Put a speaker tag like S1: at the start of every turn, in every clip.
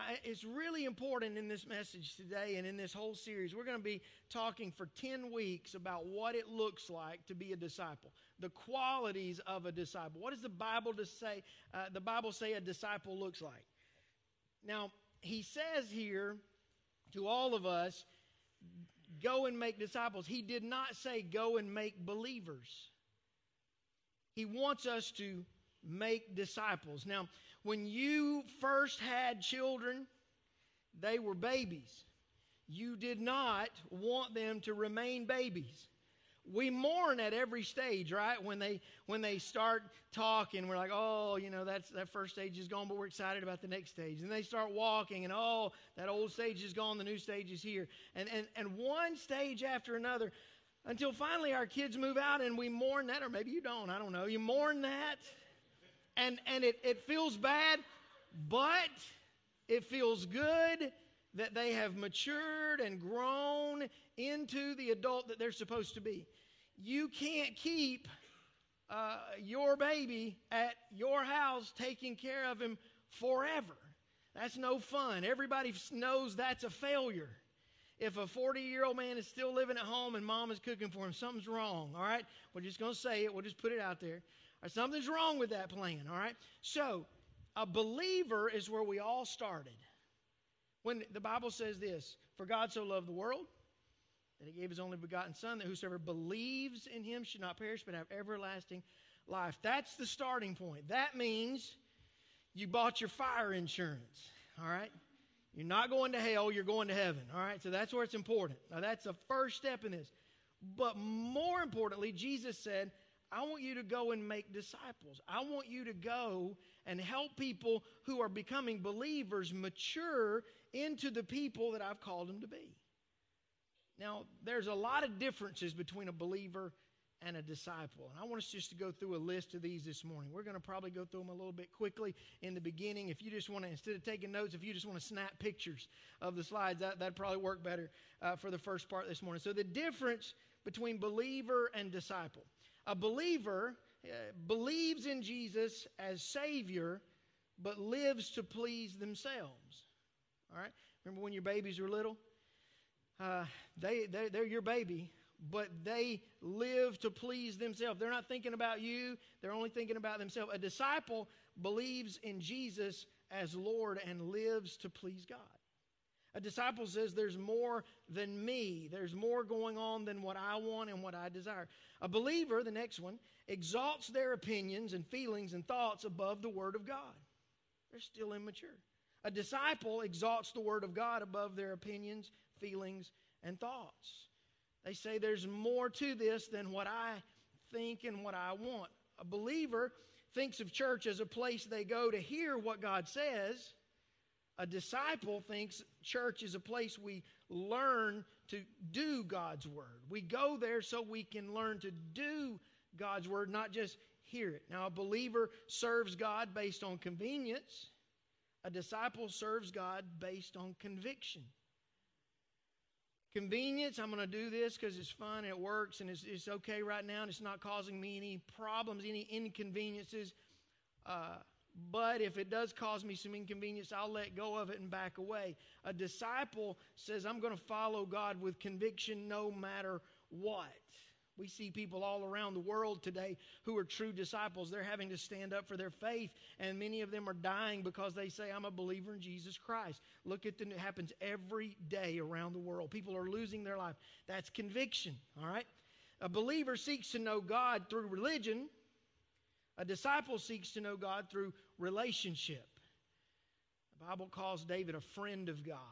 S1: it's really important in this message today and in this whole series. We're going to be talking for 10 weeks about what it looks like to be a disciple, the qualities of a disciple. What does the Bible say a disciple looks like? Now, he says here to all of us, go and make disciples. He did not say go and make believers. He wants us to make disciples. Now, when you first had children, they were babies. You did not want them to remain babies. We mourn at every stage, right? When they start talking, we're like, oh, that first stage is gone, but we're excited about the next stage. And they start walking, and oh, that old stage is gone, the new stage is here. And one stage after another, until finally our kids move out and we mourn that, or maybe you don't, I don't know. You mourn that, and it feels bad, but it feels good that they have matured and grown into the adult that they're supposed to be. You can't keep your baby at your house taking care of him forever. That's no fun. Everybody knows that's a failure. If a 40-year-old man is still living at home and mom is cooking for him, something's wrong, all right? We're just going to say it. We'll just put it out there. Or something's wrong with that plan, all right? So, a believer is where we all started. When the Bible says this, for God so loved the world, that he gave his only begotten Son, that whosoever believes in him should not perish but have everlasting life. That's the starting point. That means you bought your fire insurance, all right? You're not going to hell, you're going to heaven, all right? So that's where it's important. Now, that's the first step in this. But more importantly, Jesus said, I want you to go and make disciples. I want you to go and help people who are becoming believers mature into the people that I've called them to be. Now, there's a lot of differences between a believer and a disciple. And I want us just to go through a list of these this morning. We're going to probably go through them a little bit quickly in the beginning. If you just want to, instead of taking notes, if you just want to snap pictures of the slides, that'd probably work better for the first part this morning. So the difference between believer and disciple. A believer believes in Jesus as Savior, but lives to please themselves. All right? Remember when your babies were little? They're your baby, but they live to please themselves. They're not thinking about you. They're only thinking about themselves. A disciple believes in Jesus as Lord and lives to please God. A disciple says there's more than me. There's more going on than what I want and what I desire. A believer, the next one, exalts their opinions and feelings and thoughts above the Word of God. They're still immature. A disciple exalts the Word of God above their opinions, feelings, and thoughts. They say there's more to this than what I think and what I want. A believer thinks of church as a place they go to hear what God says. A disciple thinks church is a place we learn to do God's Word. We go there so we can learn to do God's Word, not just hear it. Now, a believer serves God based on convenience. A disciple serves God based on conviction. Convenience, I'm going to do this because it's fun and it works and it's okay right now and it's not causing me any problems, any inconveniences. But if it does cause me some inconvenience, I'll let go of it and back away. A disciple says, I'm going to follow God with conviction no matter what. We see people all around the world today who are true disciples. They're having to stand up for their faith, and many of them are dying because they say, I'm a believer in Jesus Christ. Look at it happens every day around the world. People are losing their life. That's conviction, all right? A believer seeks to know God through religion. A disciple seeks to know God through relationship. The Bible calls David a friend of God.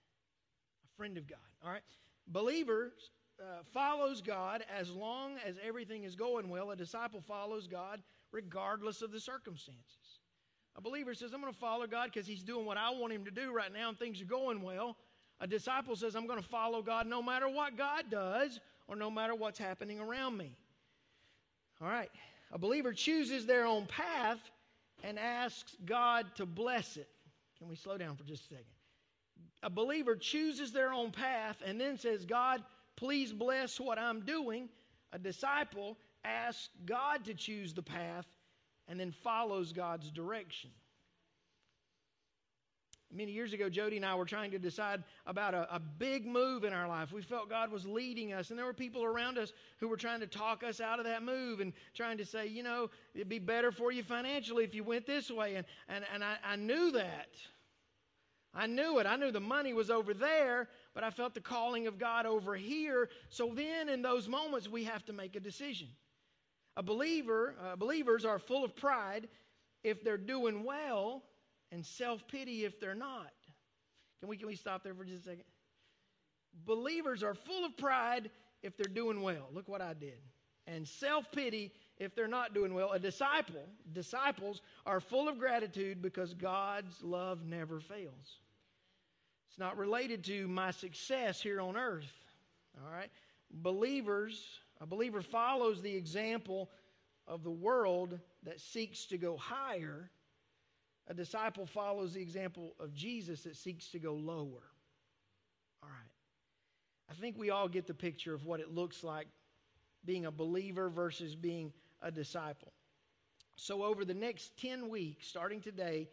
S1: A friend of God, all right? Believers follows God as long as everything is going well. A disciple follows God regardless of the circumstances. A believer says, I'm going to follow God because he's doing what I want him to do right now and things are going well. A disciple says, I'm going to follow God no matter what God does or no matter what's happening around me. All right. A believer chooses their own path and asks God to bless it. Can we slow down for just a second? A believer chooses their own path and then says, God, please bless what I'm doing. A disciple asks God to choose the path and then follows God's direction. Many years ago, Jody and I were trying to decide about a big move in our life. We felt God was leading us, and there were people around us who were trying to talk us out of that move and trying to say, you know, it'd be better for you financially if you went this way. And I knew that. I knew it. I knew the money was over there, but I felt the calling of God over here. So then in those moments, we have to make a decision. Believers are full of pride if they're doing well, and self-pity if they're not. Can we stop there for just a second? Believers are full of pride if they're doing well. Look what I did. And self-pity if they're not doing well. Disciples are full of gratitude because God's love never fails. It's not related to my success here on earth. All right? A believer follows the example of the world that seeks to go higher. A disciple follows the example of Jesus that seeks to go lower. All right. I think we all get the picture of what it looks like being a believer versus being a disciple. So over the next 10 weeks, starting today,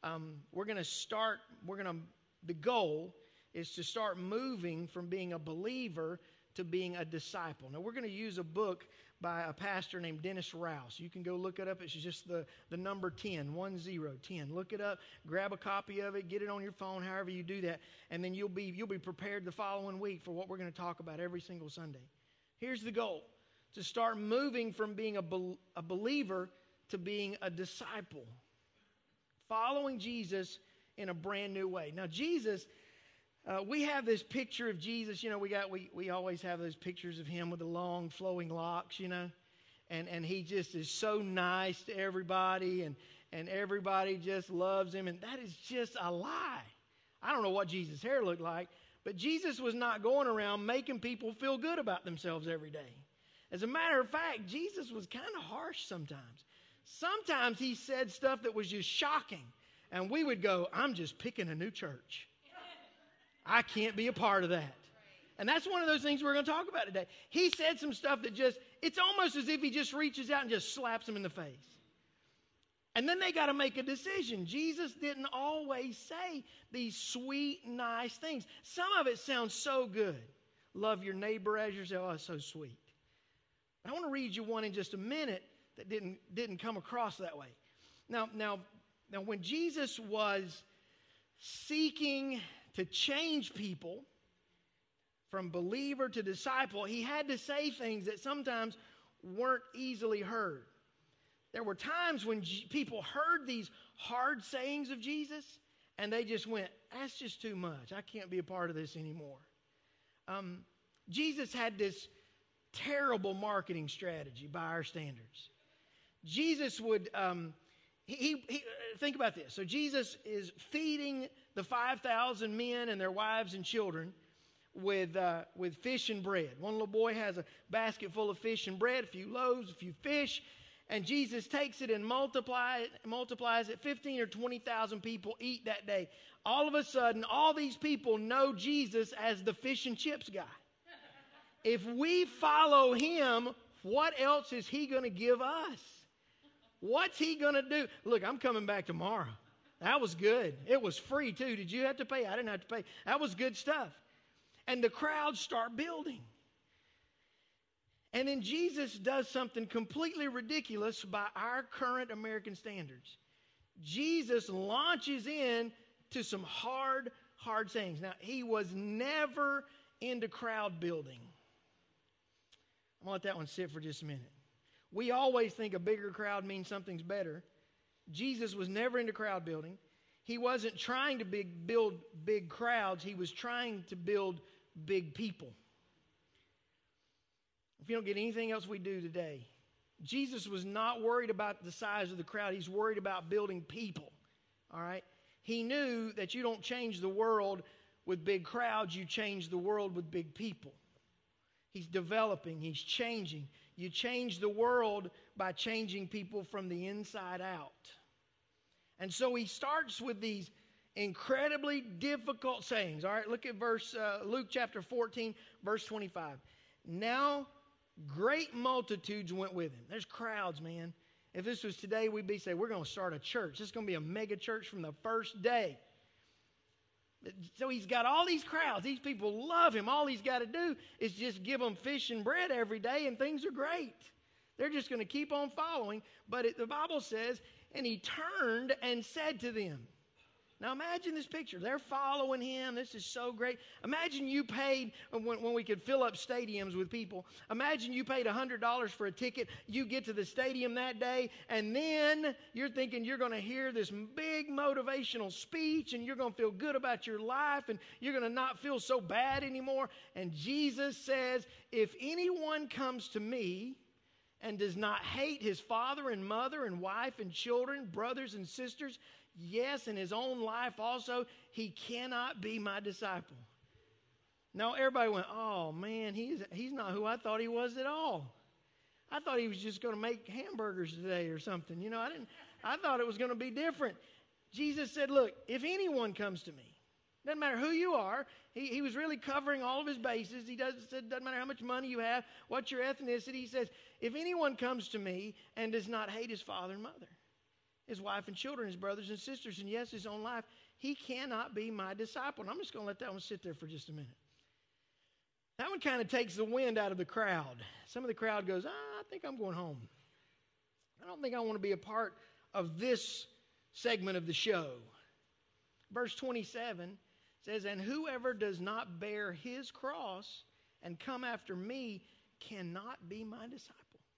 S1: the goal is to start moving from being a believer to being a disciple. Now, we're going to use a book by a pastor named Dennis Rouse. You can go look it up. It's just the number 10. Look it up, grab a copy of it, get it on your phone, however you do that, and then you'll be prepared the following week for what we're going to talk about every single Sunday. Here's the goal: to start moving from being a believer to being a disciple, following Jesus in a brand new way. Now, Jesus, we have this picture of Jesus. You know, we always have those pictures of him with the long flowing locks, you know, and he just is so nice to everybody, and everybody just loves him, and that is just a lie. I don't know what Jesus' hair looked like, but Jesus was not going around making people feel good about themselves every day. As a matter of fact, Jesus was kind of harsh sometimes. Sometimes he said stuff that was just shocking, and we would go, I'm just picking a new church. I can't be a part of that. And that's one of those things we're going to talk about today. He said some stuff that it's almost as if he just reaches out and just slaps them in the face. And then they got to make a decision. Jesus didn't always say these sweet, nice things. Some of it sounds so good. Love your neighbor as yourself. Oh, it's so sweet. But I want to read you one in just a minute that didn't come across that way. Now, when Jesus was seeking to change people from believer to disciple, he had to say things that sometimes weren't easily heard. There were times when people heard these hard sayings of Jesus, and they just went, that's just too much. I can't be a part of this anymore. Jesus had this terrible marketing strategy by our standards. Jesus would... think about this. So Jesus is feeding the 5,000 men and their wives and children with fish and bread. One little boy has a basket full of fish and bread, a few loaves, a few fish, and Jesus takes it and multiplies it. 15 or 20,000 people eat that day. All of a sudden, all these people know Jesus as the fish and chips guy. If we follow him, what else is he going to give us? What's he going to do? Look, I'm coming back tomorrow. That was good. It was free too. Did you have to pay? I didn't have to pay. That was good stuff. And the crowds start building. And then Jesus does something completely ridiculous by our current American standards. Jesus launches in to some hard sayings. Now, he was never into crowd building. I'm going to let that one sit for just a minute. We always think a bigger crowd means something's better. Jesus was never into crowd building. He wasn't trying to build big crowds. He was trying to build big people. If you don't get anything else we do today, Jesus was not worried about the size of the crowd. He's worried about building people. All right? He knew that you don't change the world with big crowds. You change the world with big people. He's developing. He's changing. You change the world by changing people from the inside out. And so he starts with these incredibly difficult sayings. All right, look at Luke chapter 14, verse 25. Now, great multitudes went with him. There's crowds, man. If this was today, we'd be saying, we're going to start a church. This is going to be a mega church from the first day. so he's got all these crowds. These people love him. All he's got to do is just give them fish and bread every day, and things are great. They're just going to keep on following. But the Bible says, and he turned and said to them. Now imagine this picture. They're following him. This is so great. Imagine you paid, when we could fill up stadiums with people, imagine you paid $100 for a ticket. You get to the stadium that day, and then you're thinking you're going to hear this big motivational speech, and you're going to feel good about your life, and you're going to not feel so bad anymore. And Jesus says, if anyone comes to me and does not hate his father and mother and wife and children, brothers and sisters, yes, in his own life also, he cannot be my disciple. Now, everybody went, oh, man, he's not who I thought he was at all. I thought he was just going to make hamburgers today or something. You know, I thought it was going to be different. Jesus said, look, if anyone comes to me, doesn't matter who you are. He was really covering all of his bases. He said, doesn't matter how much money you have, what's your ethnicity. He says, if anyone comes to me and does not hate his father and mother, his wife and children, his brothers and sisters, and yes, his own life, he cannot be my disciple. And I'm just going to let that one sit there for just a minute. That one kind of takes the wind out of the crowd. Some of the crowd goes, I think I'm going home. I don't think I want to be a part of this segment of the show. Verse 27 says, and whoever does not bear his cross and come after me cannot be my disciple.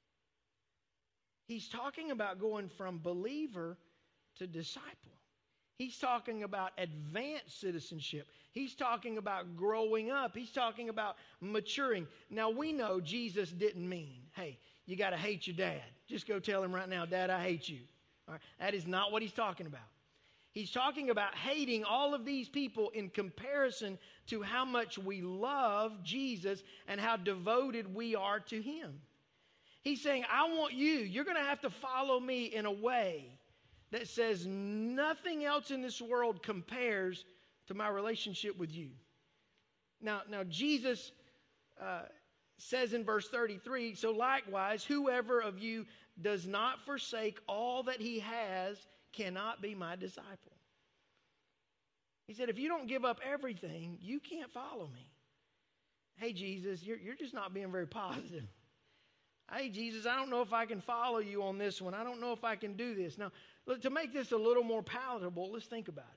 S1: He's talking about going from believer to disciple. He's talking about advanced citizenship. He's talking about growing up. He's talking about maturing. Now, we know Jesus didn't mean, hey, you got to hate your dad. Just go tell him right now, Dad, I hate you. All right? That is not what he's talking about. He's talking about hating all of these people in comparison to how much we love Jesus and how devoted we are to him. He's saying, you're going to have to follow me in a way that says nothing else in this world compares to my relationship with you. Now Jesus says in verse 33, so likewise, whoever of you does not forsake all that he has cannot be my disciple. He said, if you don't give up everything, you can't follow me. Hey, Jesus, you're just not being very positive. Hey, Jesus, I don't know if I can follow you on this one. I don't know if I can do this. Now, look, to make this a little more palatable, let's think about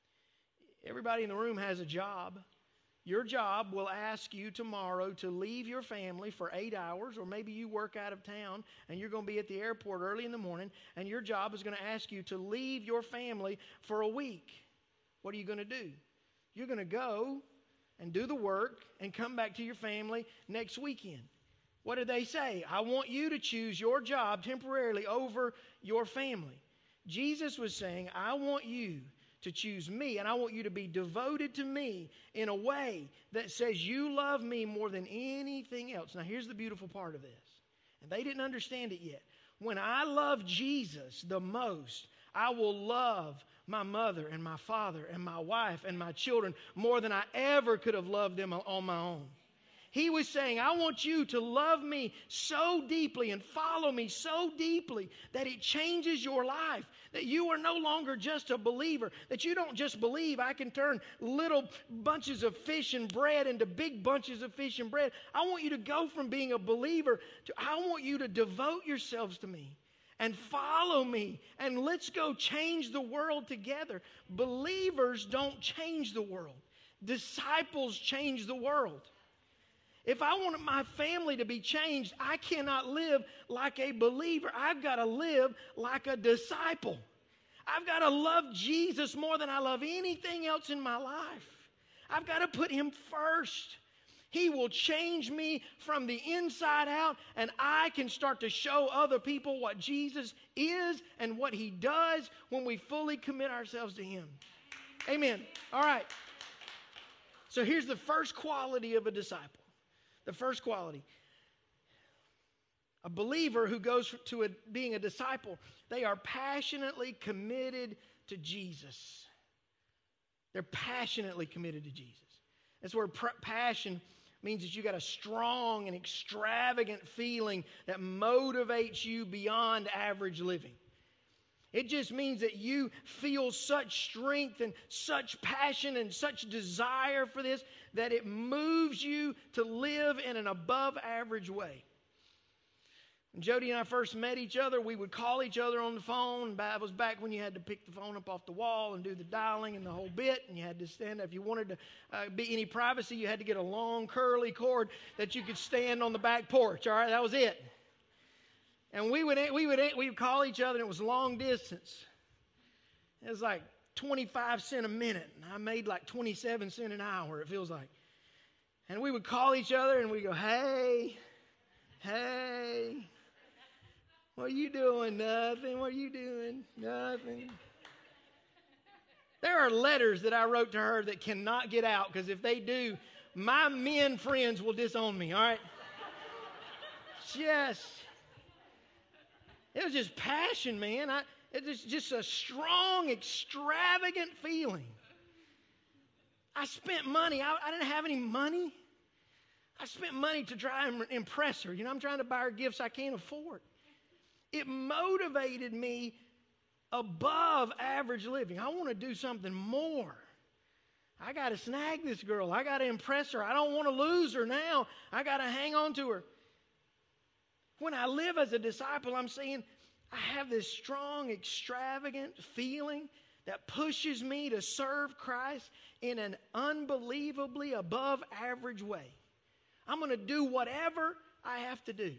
S1: it. Everybody in the room has a job. Your job will ask you tomorrow to leave your family for 8 hours, or maybe you work out of town and you're going to be at the airport early in the morning, and your job is going to ask you to leave your family for a week. What are you going to do? You're going to go and do the work and come back to your family next weekend. What did they say? I want you to choose your job temporarily over your family. Jesus was saying, I want you to choose me, and I want you to be devoted to me in a way that says you love me more than anything else. Now, here's the beautiful part of this, and they didn't understand it yet. When I love Jesus the most, I will love my mother and my father and my wife and my children more than I ever could have loved them on my own. He was saying, I want you to love me so deeply and follow me so deeply that it changes your life, that you are no longer just a believer, that you don't just believe I can turn little bunches of fish and bread into big bunches of fish and bread. I want you to go from being a believer to I want you to devote yourselves to me and follow me, and let's go change the world together. Believers don't change the world. Disciples change the world. If I want my family to be changed, I cannot live like a believer. I've got to live like a disciple. I've got to love Jesus more than I love anything else in my life. I've got to put him first. He will change me from the inside out, and I can start to show other people what Jesus is and what he does when we fully commit ourselves to him. Amen. All right. So here's the first quality of a disciple. The first quality. A believer who goes to being a disciple, they are passionately committed to Jesus. They're passionately committed to Jesus. That's where passion means that you got a strong and extravagant feeling that motivates you beyond average living. It just means that you feel such strength and such passion and such desire for this that it moves you to live in an above average way. When Jody and I first met each other, we would call each other on the phone. That was back when you had to pick the phone up off the wall and do the dialing and the whole bit, and you had to stand up. If you wanted to be any privacy, you had to get a long curly cord that you could stand on the back porch. All right, that was it. And we would call each other, and it was long distance. It was like 25 cents a minute. And I made like 27 cents an hour, it feels like. And we would call each other, and we'd go, hey. What are you doing? Nothing. What are you doing? Nothing. There are letters that I wrote to her that cannot get out, because if they do, my men friends will disown me, all right? It was just passion, man. It was just a strong, extravagant feeling. I spent money. I didn't have any money. I spent money to try and impress her. I'm trying to buy her gifts I can't afford. It motivated me above average living. I want to do something more. I got to snag this girl. I got to impress her. I don't want to lose her now. I got to hang on to her. When I live as a disciple, I'm saying I have this strong, extravagant feeling that pushes me to serve Christ in an unbelievably above average way. I'm going to do whatever I have to do.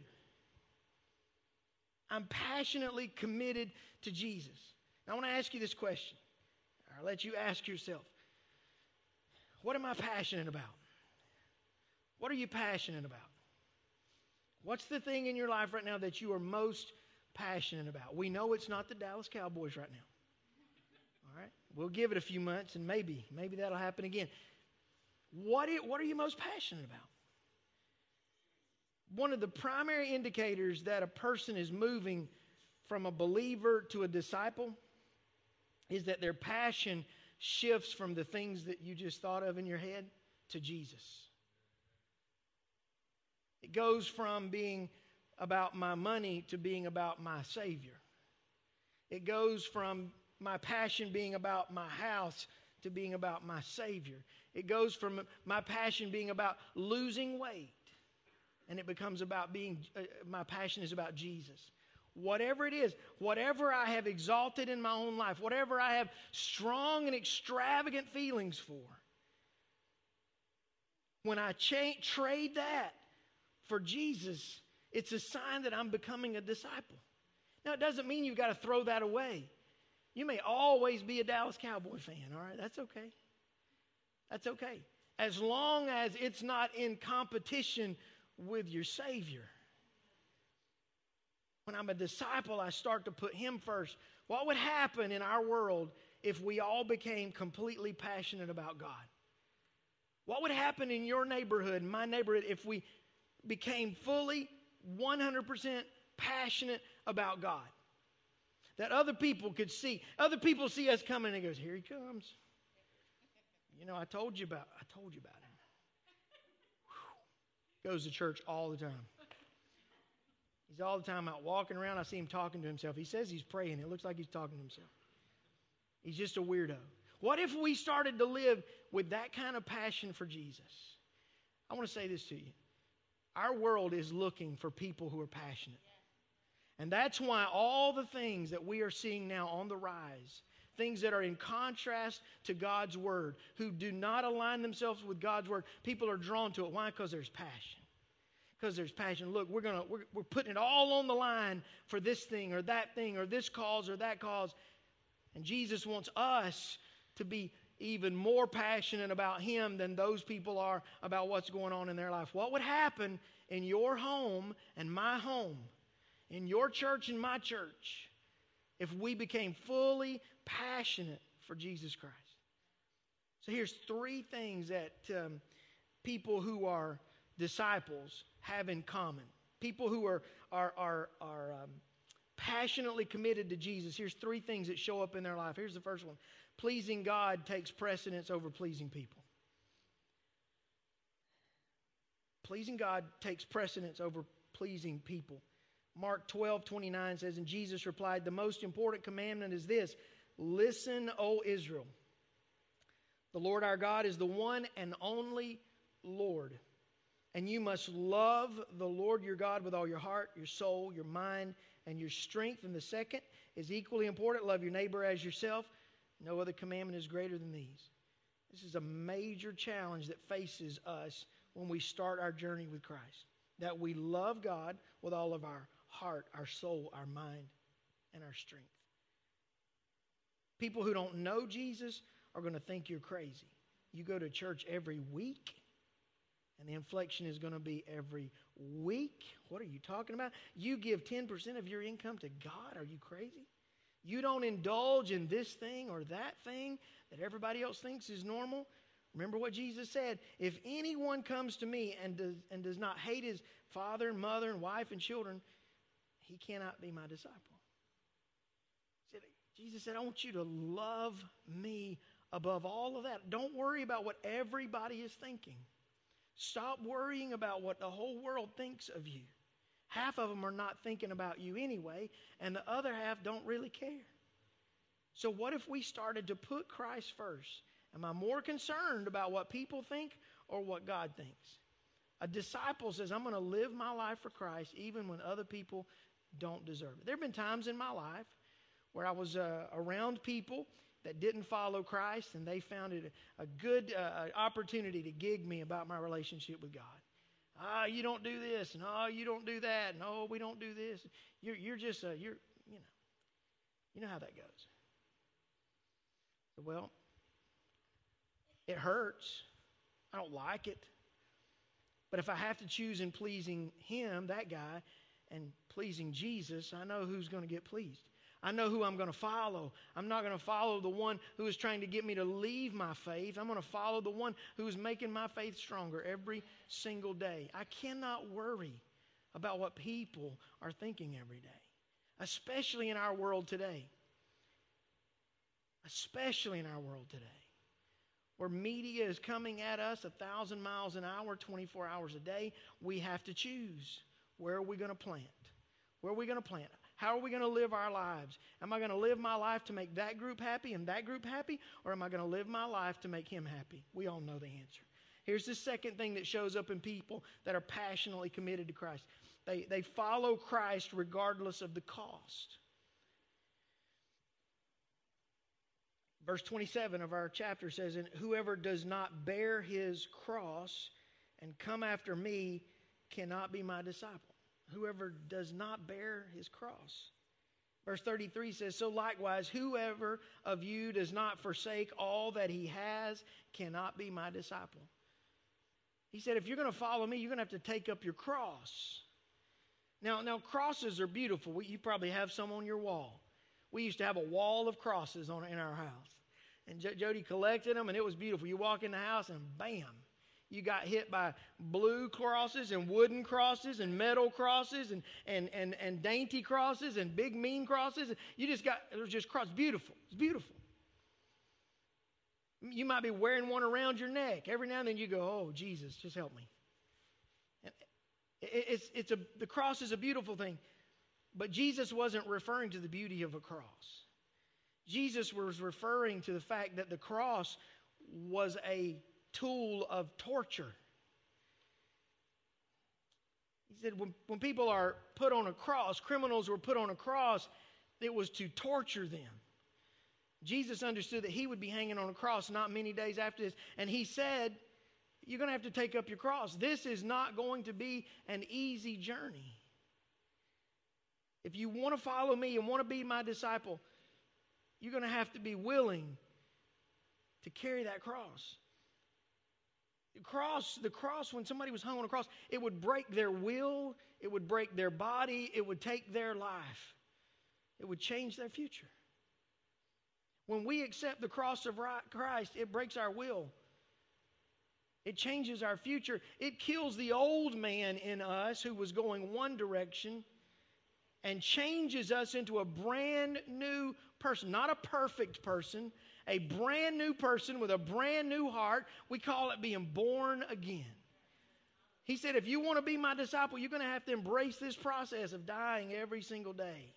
S1: I'm passionately committed to Jesus. Now, I want to ask you this question. I'll let you ask yourself, what am I passionate about? What are you passionate about? What's the thing in your life right now that you are most passionate about? We know it's not the Dallas Cowboys right now. All right? We'll give it a few months and maybe that'll happen again. What are you most passionate about? One of the primary indicators that a person is moving from a believer to a disciple is that their passion shifts from the things that you just thought of in your head to Jesus. It goes from being about my money to being about my Savior. It goes from my passion being about my house to being about my Savior. It goes from my passion being about losing weight, and it becomes about my passion is about Jesus. Whatever it is, whatever I have exalted in my own life, whatever I have strong and extravagant feelings for, when I trade that for Jesus, it's a sign that I'm becoming a disciple. Now, it doesn't mean you've got to throw that away. You may always be a Dallas Cowboy fan, all right? That's okay. That's okay. As long as it's not in competition with your Savior. When I'm a disciple, I start to put Him first. What would happen in our world if we all became completely passionate about God? What would happen in your neighborhood, in my neighborhood, if we became fully 100% passionate about God? That other people could see. Other people see us coming and it goes, here he comes. I told you about him. Whew. Goes to church all the time. He's all the time out walking around. I see him talking to himself. He says he's praying. It looks like he's talking to himself. He's just a weirdo. What if we started to live with that kind of passion for Jesus? I want to say this to you. Our world is looking for people who are passionate. And that's why all the things that we are seeing now on the rise, things that are in contrast to God's Word, who do not align themselves with God's Word, people are drawn to it. Why? Because there's passion. Because there's passion. Look, we're putting it all on the line for this thing or this cause or that cause. And Jesus wants us to be even more passionate about Him than those people are about what's going on in their life. What would happen in your home and my home, in your church and my church, if we became fully passionate for Jesus Christ? So here's 3 things that people who are disciples have in common. People who are passionately committed to Jesus. Here's 3 things that show up in their life. Here's the first one. Pleasing God takes precedence over pleasing people. Pleasing God takes precedence over pleasing people. Mark 12:29 says, and Jesus replied, the most important commandment is this, listen, O Israel. The Lord our God is the one and only Lord. And you must love the Lord your God with all your heart, your soul, your mind, and your strength. And the second is equally important. Love your neighbor as yourself. No other commandment is greater than these. This is a major challenge that faces us when we start our journey with Christ. That we love God with all of our heart, our soul, our mind, and our strength. People who don't know Jesus are going to think you're crazy. You go to church every week, and the inflection is going to be every week. What are you talking about? You give 10% of your income to God? Are you crazy? You don't indulge in this thing or that thing that everybody else thinks is normal? Remember what Jesus said. If anyone comes to me and does not hate his father and mother and wife and children, he cannot be my disciple. Jesus said, I want you to love me above all of that. Don't worry about what everybody is thinking. Stop worrying about what the whole world thinks of you. Half of them are not thinking about you anyway, and the other half don't really care. So what if we started to put Christ first? Am I more concerned about what people think or what God thinks? A disciple says, I'm going to live my life for Christ even when other people don't deserve it. There have been times in my life where I was around people that didn't follow Christ, and they found it a good opportunity to gig me about my relationship with God. You don't do this, and you don't do that, and we don't do this. You know how that goes. Well, it hurts. I don't like it. But if I have to choose in pleasing him, that guy, and pleasing Jesus, I know who's going to get pleased. I know who I'm going to follow. I'm not going to follow the one who is trying to get me to leave my faith. I'm going to follow the one who is making my faith stronger every single day. I cannot worry about what people are thinking every day, especially in our world today. Especially in our world today, where media is coming at us 1,000 miles an hour, 24 hours a day. We have to choose. Where are we going to plant? Where are we going to plant? How are we going to live our lives? Am I going to live my life to make that group happy and that group happy? Or am I going to live my life to make him happy? We all know the answer. Here's the second thing that shows up in people that are passionately committed to Christ. They follow Christ regardless of the cost. Verse 27 of our chapter says, and whoever does not bear his cross and come after me cannot be my disciple. Whoever does not bear his cross. Verse 33 says, so likewise, whoever of you does not forsake all that he has cannot be my disciple. He said, if you're going to follow me, you're going to have to take up your cross. Now crosses are beautiful. You probably have some on your wall. We used to have a wall of crosses in our house. And Jody collected them, and it was beautiful. You walk in the house, and bam, you got hit by blue crosses and wooden crosses and metal crosses and dainty crosses and big mean crosses. It was just crosses. Beautiful. It's beautiful. You might be wearing one around your neck. Every now and then you go, oh, Jesus, just help me. And the cross is a beautiful thing. But Jesus wasn't referring to the beauty of a cross. Jesus was referring to the fact that the cross was a tool of torture. He said when people are put on a cross, criminals were put on a cross, it was to torture them. Jesus understood that he would be hanging on a cross not many days after this. And he said, you're going to have to take up your cross. This is not going to be an easy journey. If you want to follow me and want to be my disciple, you're going to have to be willing to carry that cross. The cross, when somebody was hung on a cross, it would break their will, it would break their body, it would take their life. It would change their future. When we accept the cross of Christ, it breaks our will. It changes our future. It kills the old man in us who was going one direction and changes us into a brand new person. Not a perfect person, a brand new person with a brand new heart. We call it being born again. He said, if you want to be my disciple, you're going to have to embrace this process of dying every single day.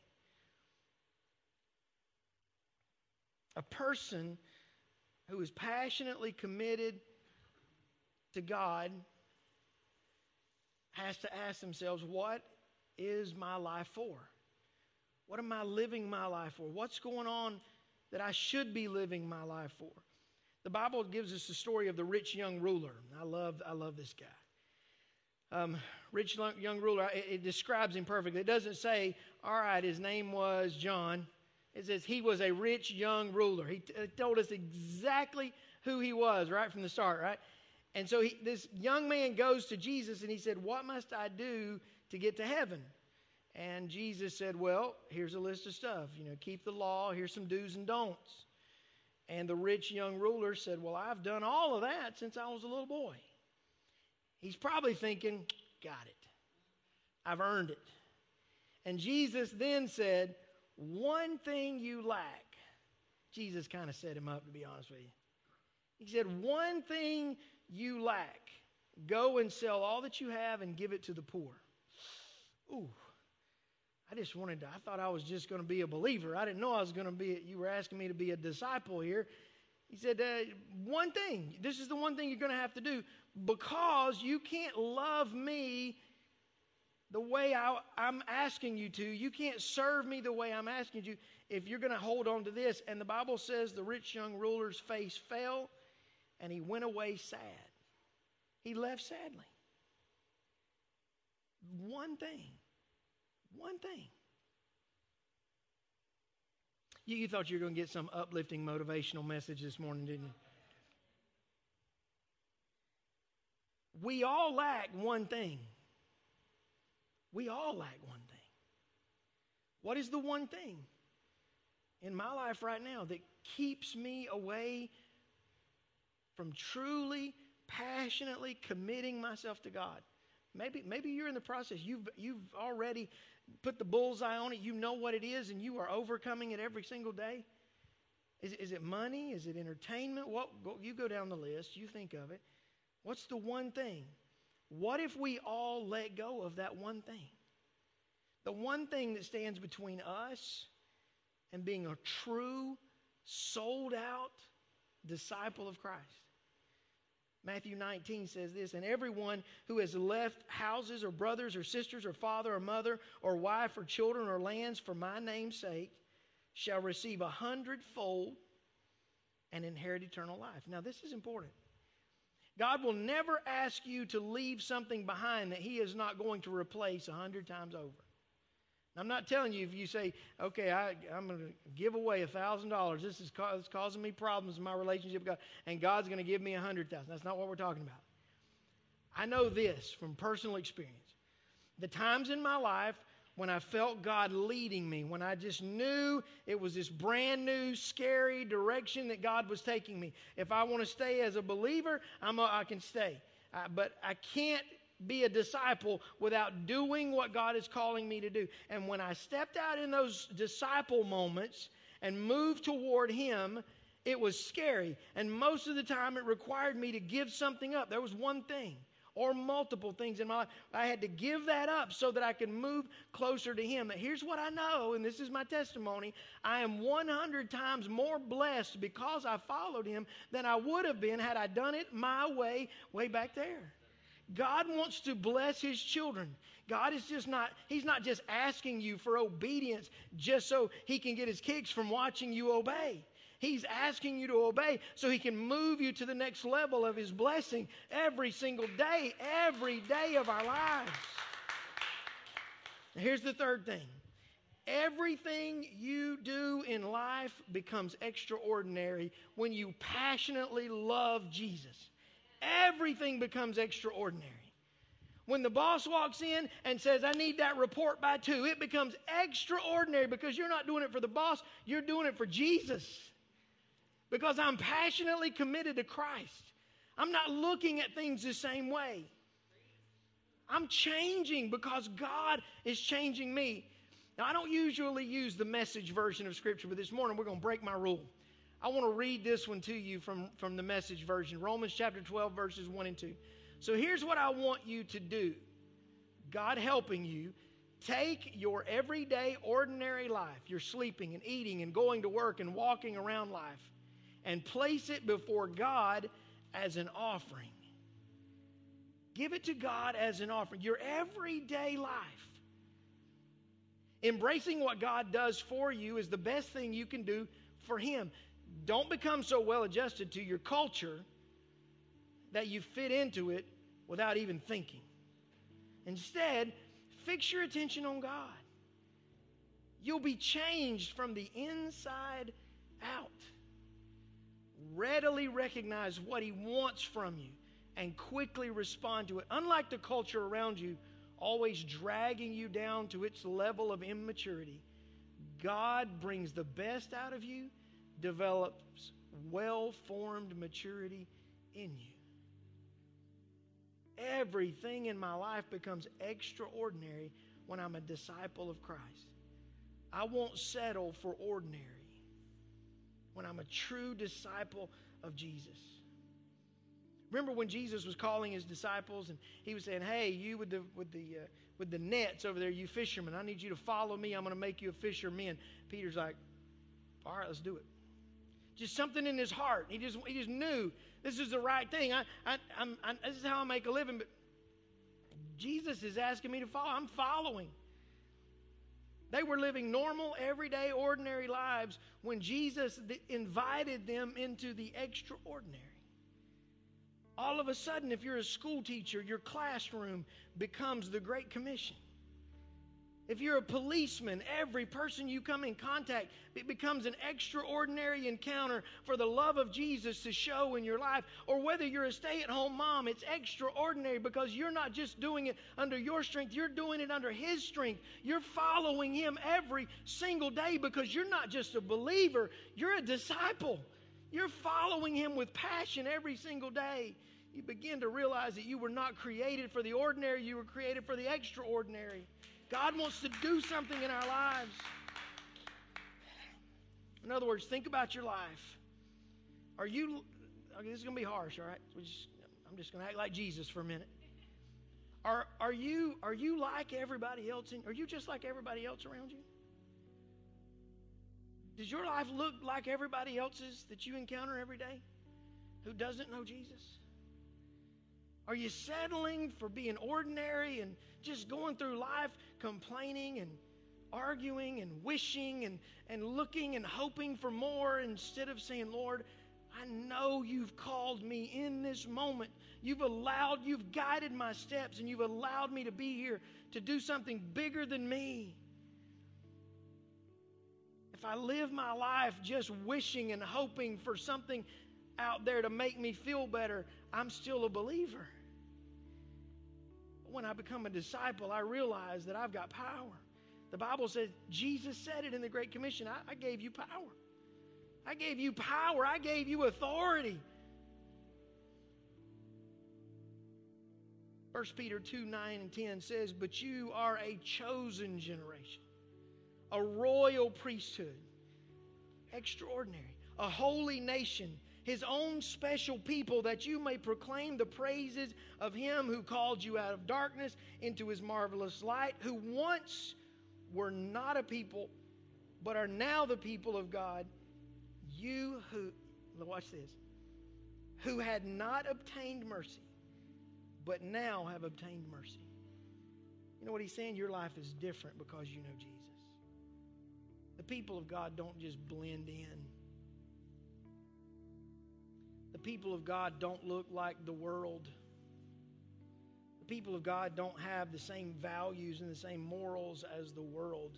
S1: A person who is passionately committed to God has to ask themselves, what is my life for? What am I living my life for? What's going on that I should be living my life for? The Bible gives us the story of the rich young ruler. I love this guy. Rich young ruler, it describes him perfectly. It doesn't say, all right, his name was John. It says he was a rich young ruler. He told us exactly who he was right from the start, right? And so this young man goes to Jesus and he said, what must I do to get to heaven? And Jesus said, well, here's a list of stuff. Keep the law. Here's some do's and don'ts. And the rich young ruler said, well, I've done all of that since I was a little boy. He's probably thinking, got it. I've earned it. And Jesus then said, one thing you lack. Jesus kind of set him up, to be honest with you. He said, one thing you lack. Go and sell all that you have and give it to the poor. Ooh. I thought I was just going to be a believer. I didn't know I was going to be, you were asking me to be a disciple here. He said, one thing, this is the one thing you're going to have to do, because you can't love me the way I'm asking you to. You can't serve me the way I'm asking you if you're going to hold on to this. And the Bible says the rich young ruler's face fell and he went away sad. He left sadly. One thing. You thought you were going to get some uplifting motivational message this morning, didn't you? We all lack one thing. We all lack one thing. What is the one thing in my life right now that keeps me away from truly, passionately committing myself to God? Maybe you're in the process. You've already put the bullseye on it. You know what it is, and you are overcoming it every single day. Is it money? Is it entertainment? You go down the list. You think of it. What's the one thing? What if we all let go of that one thing? The one thing that stands between us and being a true, sold-out disciple of Christ. Matthew 19 says this, and everyone who has left houses or brothers or sisters or father or mother or wife or children or lands for my name's sake shall receive 100-fold and inherit eternal life. Now this is important. God will never ask you to leave something behind that He is not going to replace 100 times over. I'm not telling you if you say, okay, I'm going to give away $1,000. This is causing me problems in my relationship with God, and God's going to give me 100,000. That's not what we're talking about. I know this from personal experience. The times in my life when I felt God leading me, when I just knew it was this brand new, scary direction that God was taking me. If I want to stay as a believer, I can stay. But I can't be a disciple without doing what God is calling me to do. And when I stepped out in those disciple moments and moved toward Him, it was scary. And most of the time it required me to give something up. There was one thing or multiple things in my life. I had to give that up so that I could move closer to Him. Here's what I know, and this is my testimony. I am 100 times more blessed because I followed Him than I would have been had I done it my way back there. God wants to bless His children. God is He's not just asking you for obedience just so He can get His kicks from watching you obey. He's asking you to obey so He can move you to the next level of His blessing every single day, every day of our lives. Now, here's the third thing. Everything you do in life becomes extraordinary when you passionately love Jesus. Everything becomes extraordinary. When the boss walks in and says, I need that report by 2, it becomes extraordinary because you're not doing it for the boss, you're doing it for Jesus. Because I'm passionately committed to Christ. I'm not looking at things the same way. I'm changing because God is changing me. Now, I don't usually use the Message version of Scripture, but this morning we're going to break my rule. I want to read this one to you from the Message version. Romans chapter 12, verses 1 and 2. So here's what I want you to do. God helping you, take your everyday, ordinary life, your sleeping and eating and going to work and walking around life, and place it before God as an offering. Give it to God as an offering. Your everyday life. Embracing what God does for you is the best thing you can do for Him. Don't become so well adjusted to your culture that you fit into it without even thinking. Instead, fix your attention on God. You'll be changed from the inside out. Readily recognize what He wants from you and quickly respond to it. Unlike the culture around you, always dragging you down to its level of immaturity, God brings the best out of you, develops well-formed maturity in you. Everything in my life becomes extraordinary when I'm a disciple of Christ. I won't settle for ordinary when I'm a true disciple of Jesus. Remember when Jesus was calling His disciples and He was saying, hey, you with the nets over there, you fishermen, I need you to follow me. I'm going to make you a fisherman. Peter's like, all right, let's do it. Just something in his heart. He just knew this is the right thing. This is how I make a living. But Jesus is asking me to follow. I'm following. They were living normal, everyday, ordinary lives when Jesus invited them into the extraordinary. All of a sudden, if you're a school teacher, your classroom becomes the Great Commission. If you're a policeman, every person you come in contact, it becomes an extraordinary encounter for the love of Jesus to show in your life. Or whether you're a stay-at-home mom, it's extraordinary because you're not just doing it under your strength, you're doing it under His strength. You're following Him every single day because you're not just a believer, you're a disciple. You're following Him with passion every single day. You begin to realize that you were not created for the ordinary, you were created for the extraordinary. God wants to do something in our lives. In other words, think about your life. Okay, this is going to be harsh, all right? I'm just going to act like Jesus for a minute. Are you like everybody else? Are you just like everybody else around you? Does your life look like everybody else's that you encounter every day who doesn't know Jesus? Are you settling for being ordinary and just going through life complaining and arguing and wishing and looking and hoping for more instead of saying, Lord, I know you've called me in this moment. You've guided my steps and you've allowed me to be here to do something bigger than me. If I live my life just wishing and hoping for something out there to make me feel better, I'm still a believer. When I become a disciple, I realize that I've got power. The Bible says, Jesus said it in the Great Commission, I gave you power. I gave you power. I gave you authority. 1 Peter 2, 9 and 10 says, but you are a chosen generation, a royal priesthood, extraordinary, a holy nation, His own special people, that you may proclaim the praises of Him who called you out of darkness into His marvelous light, who once were not a people, but are now the people of God. You who, watch this, who had not obtained mercy, but now have obtained mercy. You know what He's saying? Your life is different because you know Jesus. The people of God don't just blend in. The people of God don't look like the world. The people of God don't have the same values and the same morals as the world.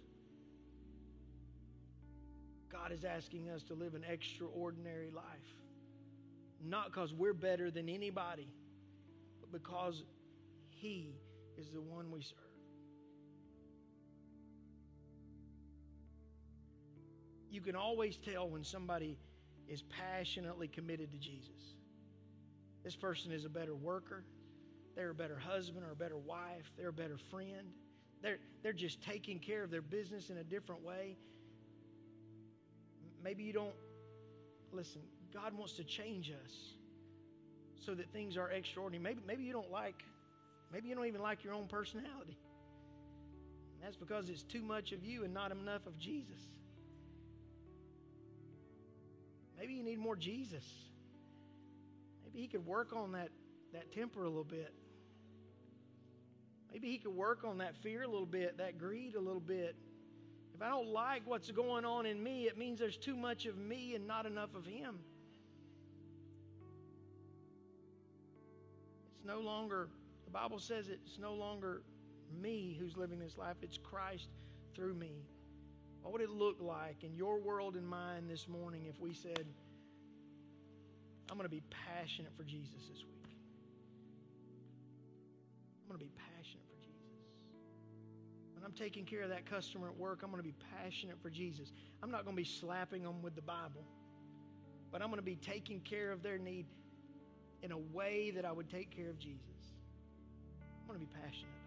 S1: God is asking us to live an extraordinary life. Not because we're better than anybody, but because He is the one we serve. You can always tell when somebody is passionately committed to Jesus. This person is a better worker. They're a better husband or a better wife. They're a better friend. They're just taking care of their business in a different way. Maybe you don't... Listen, God wants to change us so that things are extraordinary. Maybe you don't even like your own personality. And that's because it's too much of you and not enough of Jesus. Maybe you need more Jesus. Maybe He could work on that temper a little bit. Maybe He could work on that fear a little bit, that greed a little bit. If I don't like what's going on in me, it means there's too much of me and not enough of Him. It's no longer, the Bible says it's no longer me who's living this life. It's Christ through me. What would it look like in your world and mine this morning if we said, I'm going to be passionate for Jesus this week. I'm going to be passionate for Jesus. When I'm taking care of that customer at work, I'm going to be passionate for Jesus. I'm not going to be slapping them with the Bible, but I'm going to be taking care of their need in a way that I would take care of Jesus. I'm going to be passionate about it.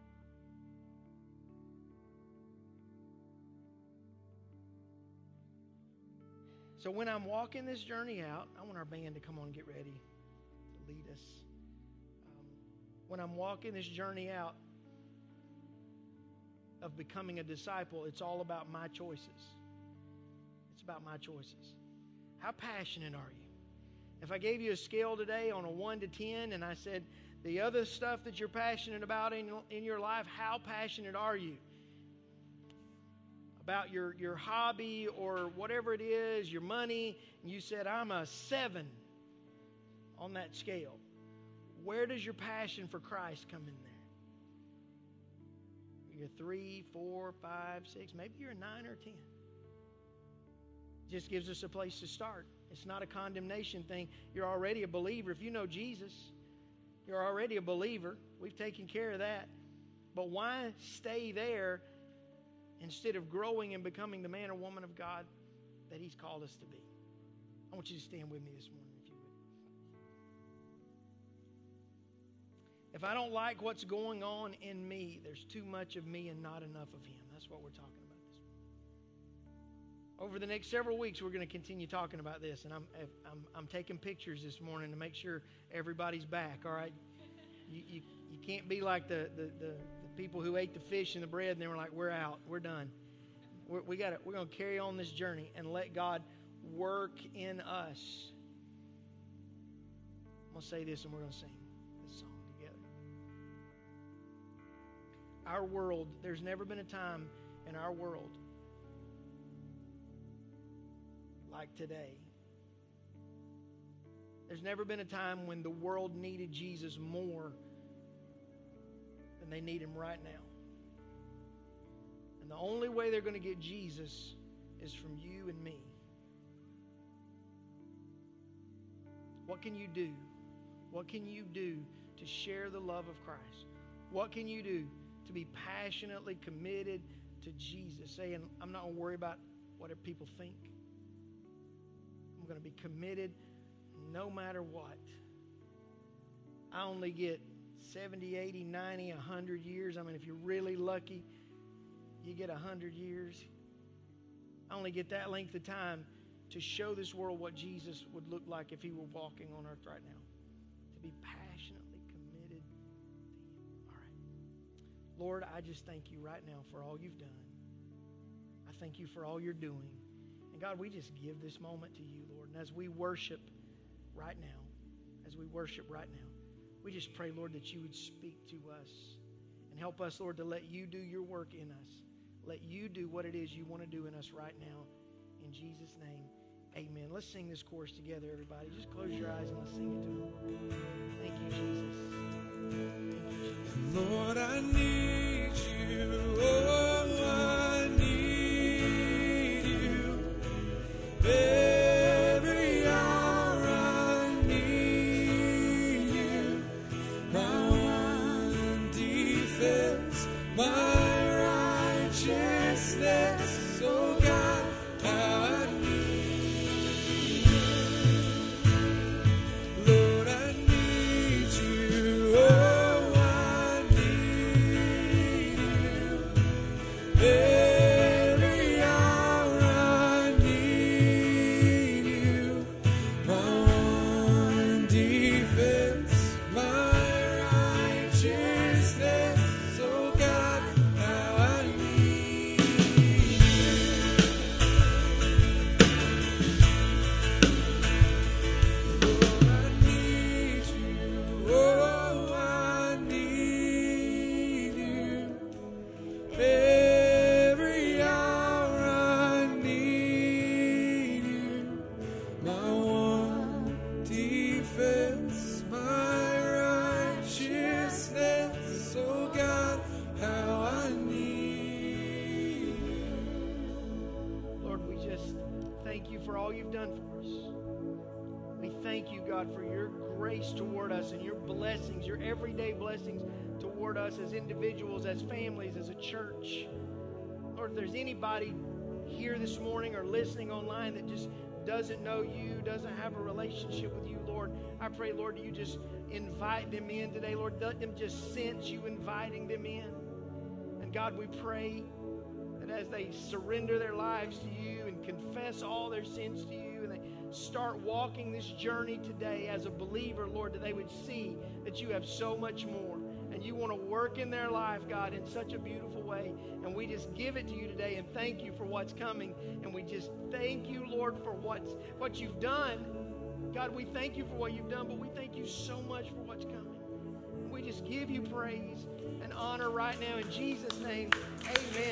S1: So when I'm walking this journey out, I want our band to come on and get ready to lead us. When I'm walking this journey out of becoming a disciple, it's all about my choices. It's about my choices. How passionate are you? If I gave you a scale today on a 1 to 10 and I said, the other stuff that you're passionate about in your life, how passionate are you? About your hobby or whatever it is, your money, and you said, I'm a 7 on that scale. Where does your passion for Christ come in there? You're 3, 4, 5, 6, maybe you're a 9 or 10. Just gives us a place to start. It's not a condemnation thing. You're already a believer. If you know Jesus, you're already a believer. We've taken care of that. But why stay there instead of growing and becoming the man or woman of God that He's called us to be? I want you to stand with me this morning, if you would. If I don't like what's going on in me, there's too much of me and not enough of Him. That's what we're talking about this morning. Over the next several weeks, we're going to continue talking about this, and I'm taking pictures this morning to make sure everybody's back. All right, you can't be like the people who ate the fish and the bread, and they were like, "We're out, we're done." We're going to carry on this journey and let God work in us. I'm going to say this, and we're going to sing this song together. Our world, there's never been a time in our world like today. There's never been a time when the world needed Jesus more than they need Him right now. And the only way they're going to get Jesus is from you and me. What can you do? What can you do to share the love of Christ? What can you do to be passionately committed to Jesus? Saying, I'm not going to worry about what people think. I'm going to be committed no matter what. I only get 70, 80, 90, 100 years. I mean, if you're really lucky, you get 100 years. I only get that length of time to show this world what Jesus would look like if He were walking on earth right now. To be passionately committed to Him. All right. Lord, I just thank You right now for all You've done. I thank You for all You're doing. And God, we just give this moment to You, Lord. And as we worship right now, we just pray, Lord, that You would speak to us and help us, Lord, to let You do Your work in us. Let You do what it is You want to do in us right now. In Jesus' name, amen. Let's sing this chorus together, everybody. Just close your eyes and let's sing it to Him. Thank You, Jesus. Thank You, Jesus.
S2: Lord, I need You. Oh, I need You. Every hour I need You. My one defense, my righteousness. Oh God, I need You. Lord, I need You. Oh, I need
S1: all you've done for us. We thank you, God, for your grace toward us and your blessings, your everyday blessings toward us as individuals, as families, as a church. Lord, if there's anybody here this morning or listening online that just doesn't know you, doesn't have a relationship with you, Lord, I pray, Lord, you just invite them in today. Lord, let them just sense you inviting them in. And God, we pray that as they surrender their lives to you and confess all their sins to you, and they start walking this journey today as a believer, Lord, that they would see that you have so much more. And you want to work in their life, God, in such a beautiful way. And we just give it to you today and thank you for what's coming. And we just thank you, Lord, for what you've done. God, we thank you for what you've done, but we thank you so much for what's coming. And we just give you praise and honor right now in Jesus' name. Amen.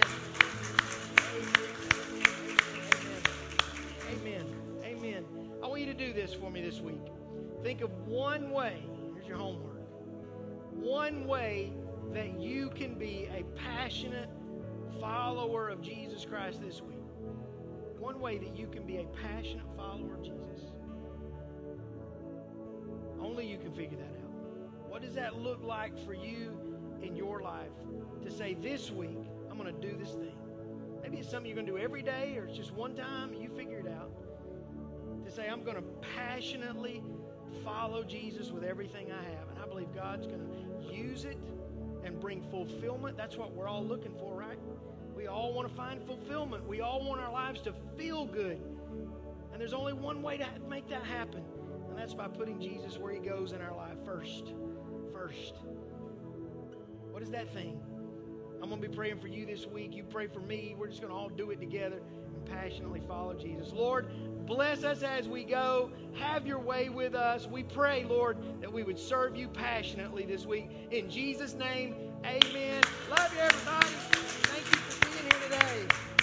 S1: Amen. Amen. I want you to do this for me this week. Think of one way. Here's your homework. One way that you can be a passionate follower of Jesus Christ this week. One way that you can be a passionate follower of Jesus. Only you can figure that out. What does that look like for you in your life to say, this week, I'm going to do this thing? Maybe it's something you're going to do every day, or it's just one time, and you figure it out. To say, I'm going to passionately follow Jesus with everything I have. And I believe God's going to use it and bring fulfillment. That's what we're all looking for, right? We all want to find fulfillment. We all want our lives to feel good. And there's only one way to make that happen. And that's by putting Jesus where he goes in our life first. First. What is that thing? I'm going to be praying for you this week. You pray for me. We're just going to all do it together and passionately follow Jesus. Lord, bless us as we go. Have your way with us. We pray, Lord, that we would serve you passionately this week. In Jesus' name, amen. Love you, everybody. Thank you for being here today.